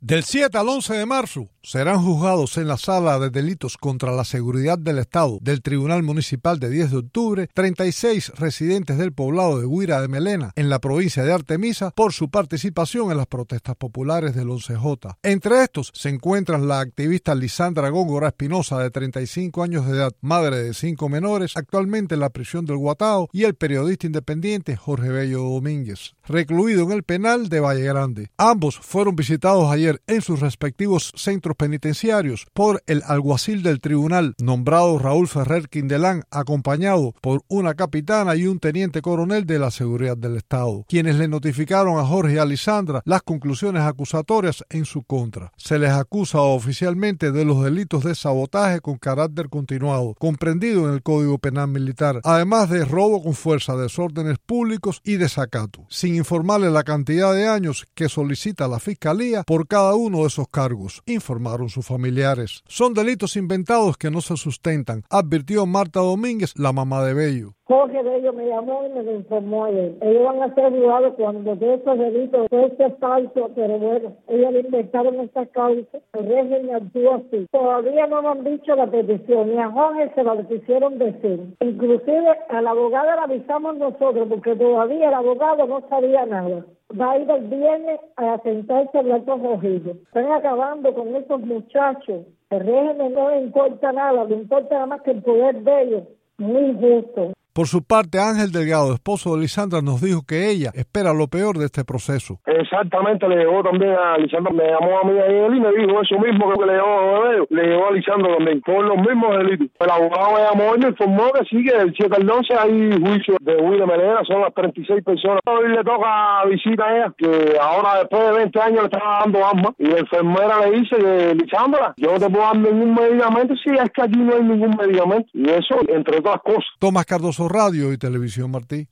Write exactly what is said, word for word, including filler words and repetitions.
Del siete al once de marzo serán juzgados en la Sala de Delitos contra la Seguridad del Estado del Tribunal Municipal de diez de octubre treinta y seis residentes del poblado de Guira de Melena, en la provincia de Artemisa, por su participación en las protestas populares del once J. Entre estos se encuentran la activista Lisandra Góngora Espinosa, de treinta y cinco años de edad, madre de cinco menores, actualmente en la prisión del Guatao, y el periodista independiente Jorge Bello Domínguez, recluido en el penal de Valle Grande. Ambos fueron visitados ayer en sus respectivos centros penitenciarios por el alguacil del tribunal, nombrado Raúl Ferrer Quindelán, acompañado por una capitana y un teniente coronel de la Seguridad del Estado, quienes le notificaron a Jorge y a Lisandra las conclusiones acusatorias en su contra. Se les acusa oficialmente de los delitos de sabotaje con carácter continuado, comprendido en el Código Penal Militar, además de robo con fuerza, desórdenes públicos y desacato, sin informarle la cantidad de años que solicita la Fiscalía por cada uno de esos cargos, informaron sus familiares. Son delitos inventados que no se sustentan, advirtió Marta Domínguez, la mamá de Bello. Jorge Bello me llamó y me lo informó ayer. Ellos van a ser juzgados cuando de esos delitos, este es falso, pero bueno, ellos le inventaron esta causa, el régimen actúa así. Todavía no nos han dicho la petición, ni a Jorge se la quisieron decir. Inclusive a la abogada la avisamos nosotros, porque todavía el abogado no sabía nada. Va a ir el viernes a sentarse a hablar con Jorge. Están acabando con estos muchachos. El régimen no le importa nada, le importa nada más que el poder de ellos. Muy injusto. Por su parte, Ángel Delgado, esposo de Lisandra, nos dijo que ella espera lo peor de este proceso. Exactamente, le llegó también a Lisandra, me llamó a mí ayer y me dijo eso mismo que le llegó a Bello, le llegó a Lisandra también, por los mismos delitos. El abogado me llamó y me informó que sí, que del siete al once hay juicio de Guira de Melena, son las treinta y seis personas. Hoy le toca visita a ella, que ahora después de veinte años le estaba dando asma, y la enfermera le dice que, Lisandra, yo no te puedo dar ningún medicamento, si es que aquí no hay ningún medicamento, y eso entre otras cosas. Tomás Cardoso, Radio y Televisión Martí.